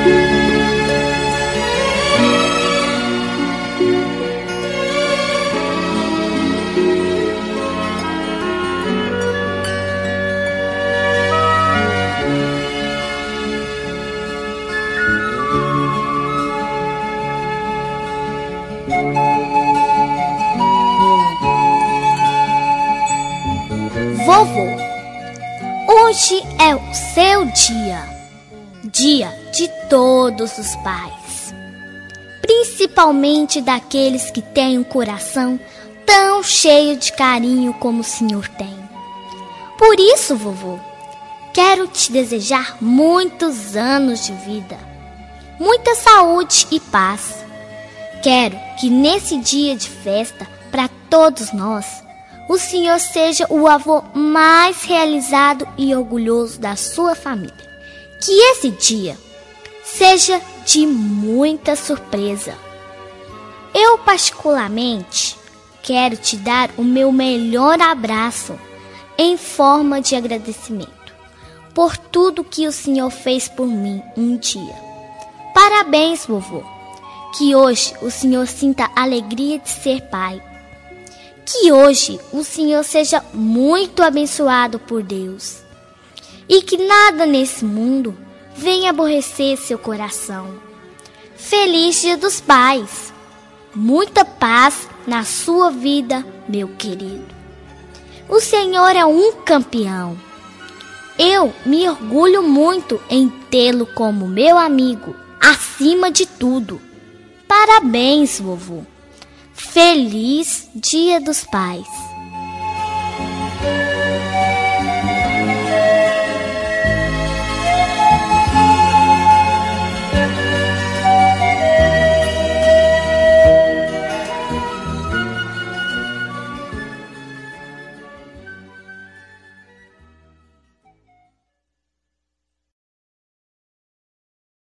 Vovô, hoje é o seu dia de todos os pais, principalmente daqueles que têm um coração tão cheio de carinho como o senhor tem. Por isso, vovô, quero te desejar muitos anos de vida, muita saúde e paz. Quero que nesse dia de festa para todos nós, o senhor seja o avô mais realizado e orgulhoso da sua família. Que esse dia seja de muita surpresa. Eu, particularmente, quero te dar o meu melhor abraço em forma de agradecimento por tudo que o senhor fez por mim um dia. Parabéns, vovô. Que hoje o senhor sinta a alegria de ser pai. Que hoje o senhor seja muito abençoado por Deus. E que nada nesse mundo venha aborrecer seu coração. Feliz Dia dos Pais. Muita paz na sua vida, meu querido. O senhor é um campeão. Eu me orgulho muito em tê-lo como meu amigo, acima de tudo. Parabéns, vovô. Feliz Dia dos Pais.